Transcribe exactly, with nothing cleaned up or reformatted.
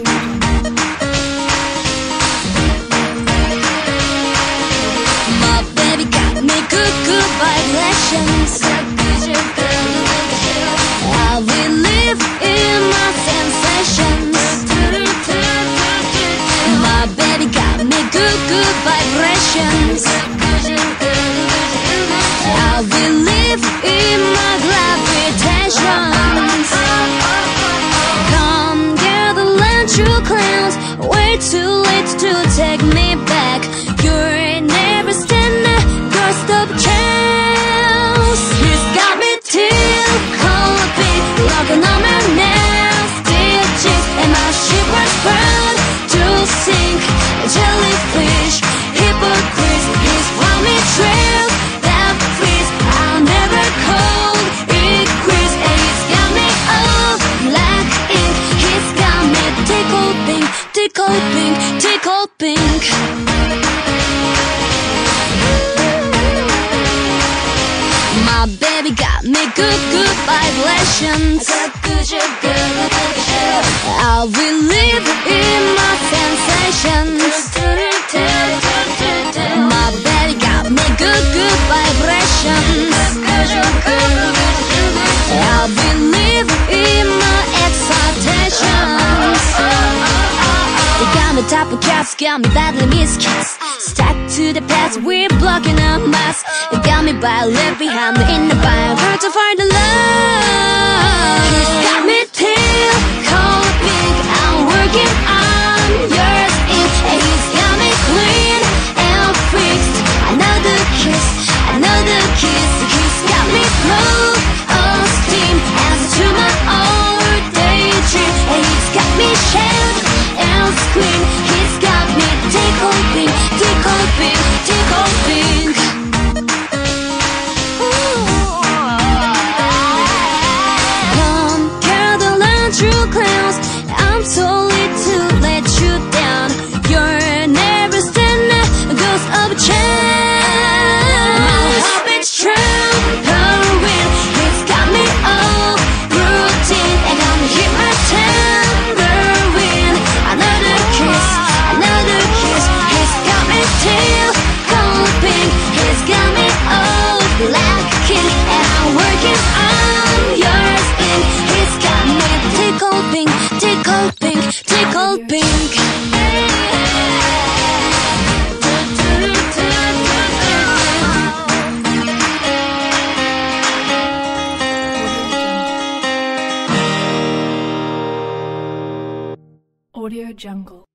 My baby got me good, good vibrations. I will live in my sensations. My baby got me good, good vibrations. I will live in my gravitations. Come gather land, true clowns. Way too late to take me back. You're never standing, ghost of chance. He's got me till cold, looking on my nails, stitches, and my ship was proud to sink. Jellyfish, hypocrites, he's found me trail that freeze. I'll never cold, it quits, and he's got me all black ink. He's got me tickle pink, tickle pink, tickle pink. My baby got me good, good vibrations. I will live in my sensations. My baby got me good, good vibrations. I will live in my excitations. They got me top of cats, got me badly miskissed. Stuck to the past, we're blocking a mess. It got me by left behind in the fire, hard to find the love. He's got me till cold pink. I'm working on yours ink, and he's got me clean and fixed. Another kiss, another kiss. He's got me full of steam, answer to my old daydream, and he's got me shout and scream. He's got me tickle pink, tickle pink, tickle pink. Come gather land, true clowns. I'm so late to let you down. You're never standing, ghost of a chance. My hope it's trembling. He's got me all routine, and I'm hit my tambourine. Another kiss, another kiss. He's got me till cold pink. He's got me all black king, and I'm working on yours ink. He's got me tickle pink, tickle pink, tickle pink. Audio Jungle.